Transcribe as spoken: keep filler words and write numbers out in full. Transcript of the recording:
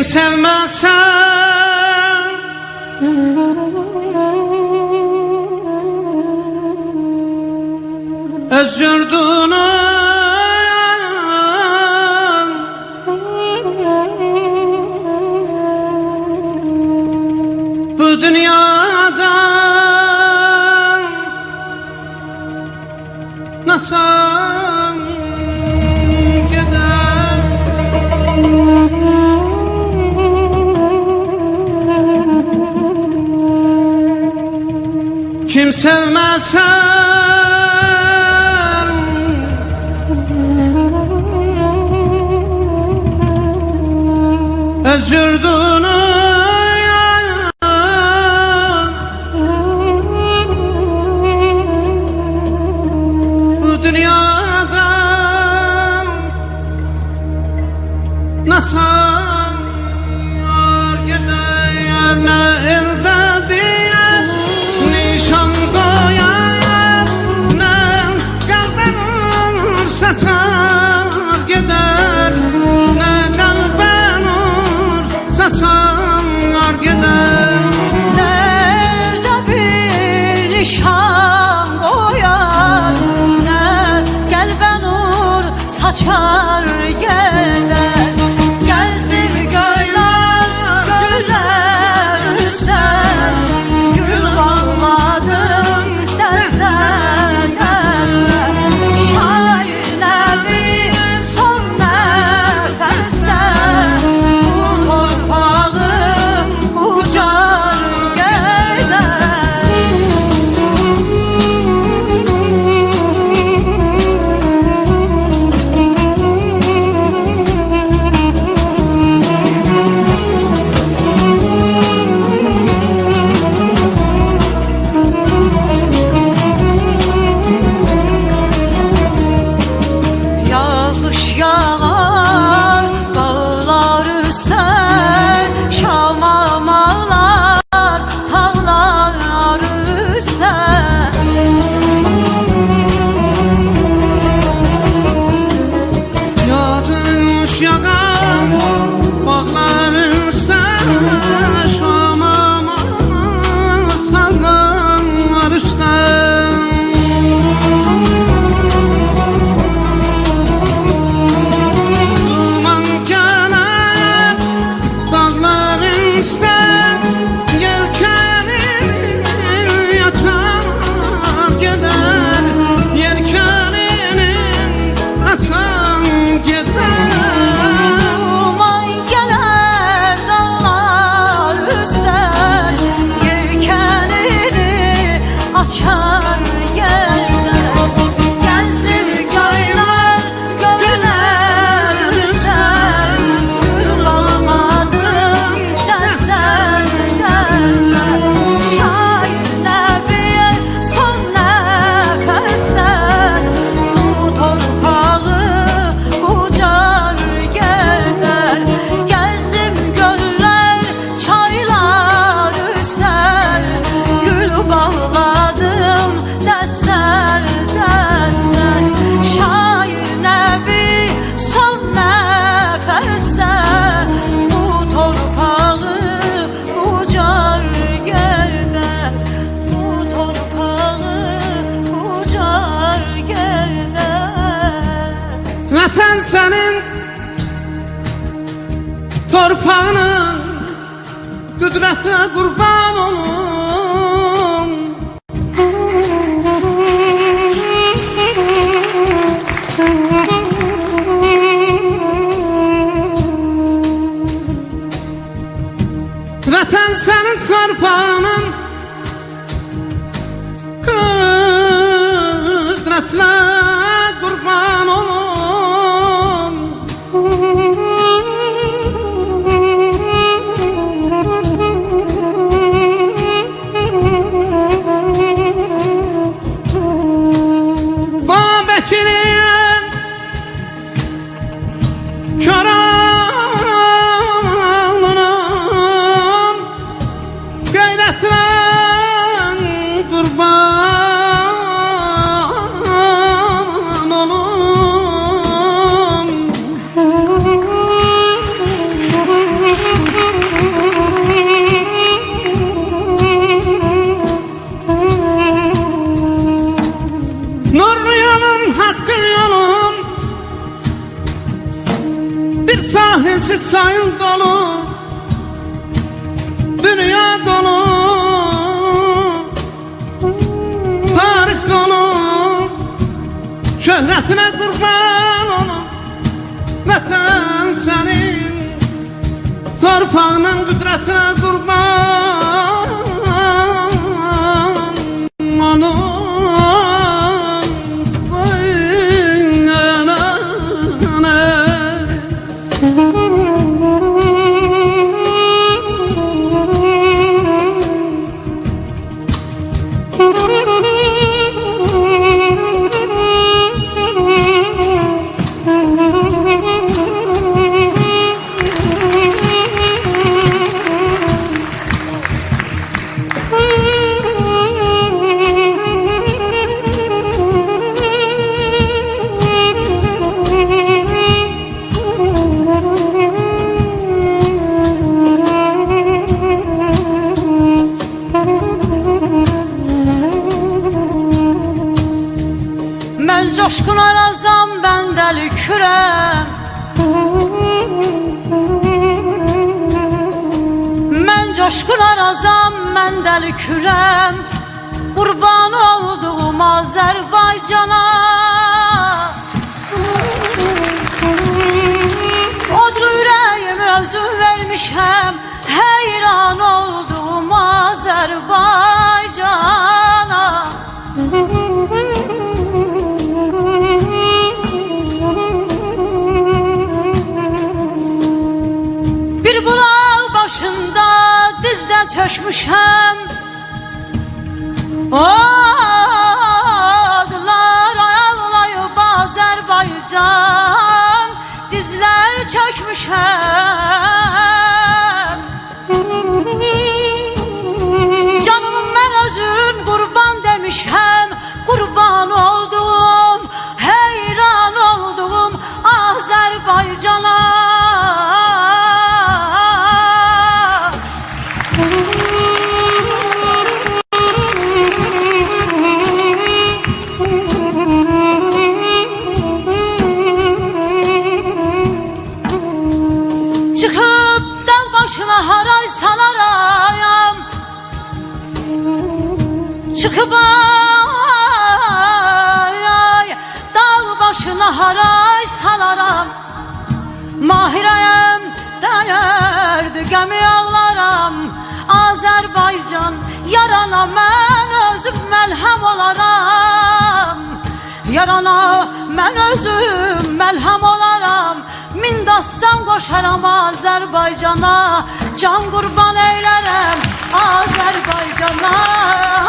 sevmezse öz yurdunu bu dünyada nasıl gider? Kim sevmezse öz yurdunu bu dünyada nasıl gider? Ne elde bir nişan koyar, ne kalben saçar gider, ne kalben saçar gider. Nerede bir nişan koyar, ne kalben nur saçar gider. Gezdir göyler, göyler sen, gül bağladın dersen. Şair nebi son nefeste bu torpağın ucar gider. Yağış yağar dağlar üstten, şamam ağlar tağlar üstten. Yağış yağar bağların üstüne, şamam ağlar üstüne. Duman kenar dağların üstüne, yelkenini açar gider, yelkenini açar gider. Duman gelir dağlar üstten, yelkenini açar gider. Gezdir göyler, göyler sen, gül almadın dersen dersen. Şair nebiye son nefeste bu torpağı ucar gider. Gezdim göller, çaylar üstten, gül bağladım dester dester. Şair nebi son nefeste bu torpağı ucar gider. Bu torpağı ucar gider. Vatan senin torpağının kudretine kurban olun. Vatan senin torpağının kudretine kurban olun. Sahilsiz sayın dolu, dünya dolu, tarih dolu. Şöhretine kurban olum vatan senin, torpağının kudretine kurban olum. Ben coşkun arazam, ben deli kürem. Ben coşkun arazam, ben deli kürem. Kurban olduğum Azerbaycan'a. Odlu yüreğimi özüm vermişem, heyran olduğum Azerbaycan'a. Bir bulak başında dizden çökmüşem, adlar ağlayıp Azerbaycan, dizler çökmüşem. Canımın ben özüm kurban demişem, kurban oldum, heyran oldum Azerbaycan'a. Çıkıp dal başına haray salarayam, çıkıp ay, ay dal başına haray salaram. Mahireyem değerdi gemi ağlaram. Azerbaycan yarana ben özüm melhem olaram. Yarana ben özüm melhem olaram. Min dastan koşaram Azerbaycan'a, can kurban eylerem Azerbaycan'a.